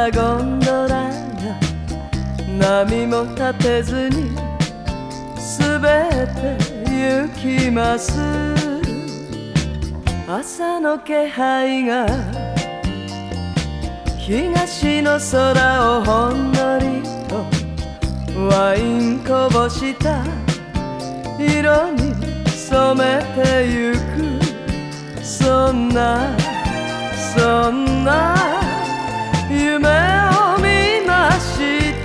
たゴンドラが波も立てずにすべて行きます。朝の気配が東の空をほんのりとワインこぼした色に染めてゆく、そんな夢を見ました。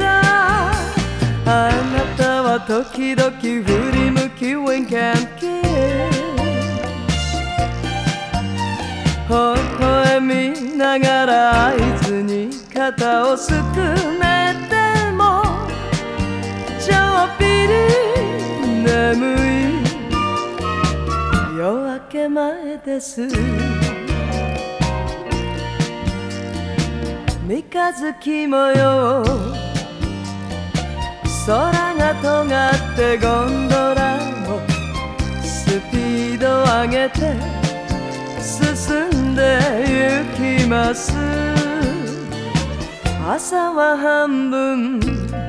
あなたは時々振り向き Wink and kiss、 微笑みながら合図に肩をすくめてもちょっぴり眠い夜明け前です。三日月模様、空が尖ってゴンドラもスピード上げて進んで行きます。朝は半分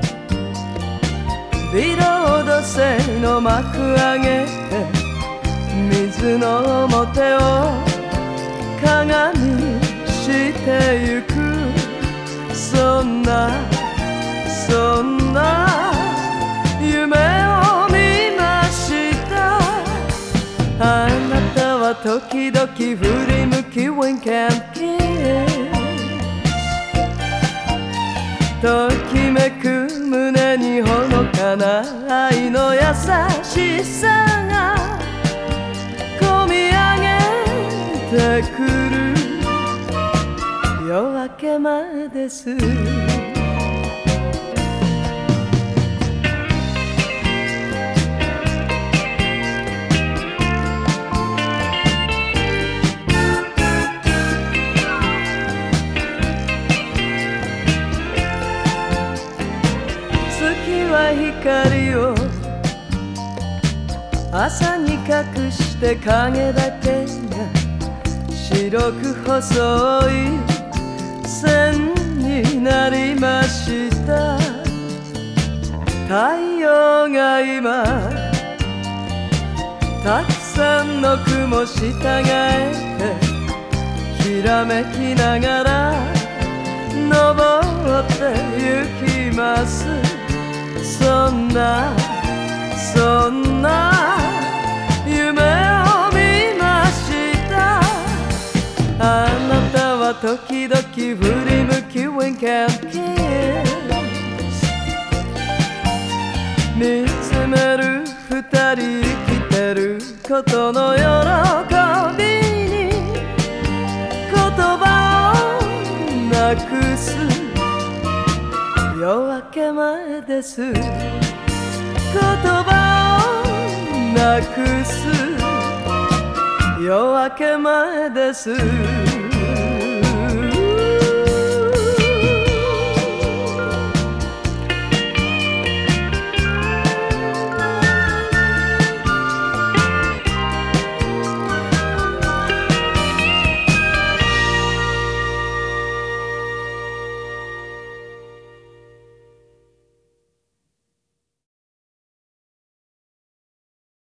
ビロード製の幕上げて水の表を鏡してゆく、そんな夢を見ました。あなたは時々振り向き Wink and kiss、 ときめく胸にほのかな愛の優しさがこみ上げてくる夜明け前です。月は光を朝に隠して影だけが白く細い線になりました。太陽が今たくさんの雲従えてひらめきながら登ってゆきます。そんな夢を見ました。あなたは時々振り向き Wink and kiss、 見つめる二人生きてることの喜びに言葉をなくす夜明け前です。言葉をなくす夜明け前です。